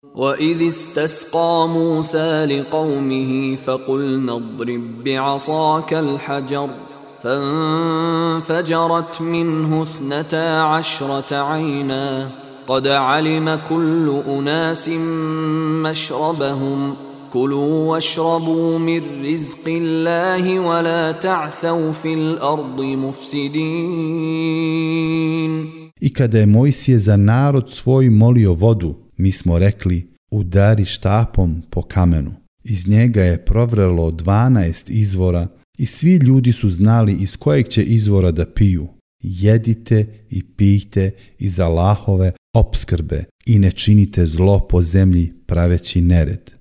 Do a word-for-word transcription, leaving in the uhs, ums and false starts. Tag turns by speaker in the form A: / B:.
A: وَإِذِ اسْتَسْقَى مُوسَى لِقَوْمِهِ فَقُلْنَا اضْرِب بِّعَصَاكَ الْحَجَرَ فَانفَجَرَتْ مِنْهُ اثْنَتَا عَشْرَةَ عَيْنًا قَدْ عَلِمَ كُلُّ أُنَاسٍ مَّشْرَبَهُمْ كُلُوا وَاشْرَبُوا مِن رِّزْقِ اللَّهِ وَلَا تَعْثَوْا فِي الْأَرْضِ مُفْسِدِينَ.
B: I kada je Mojsije za narod svoj molio vodu, mi smo rekli, udari štapom po kamenu. Iz njega je provrelo dvanaest izvora i svi ljudi su znali iz kojeg će izvora da piju. Jedite i pijte iz Allahove opskrbe i ne činite zlo po zemlji praveći nered.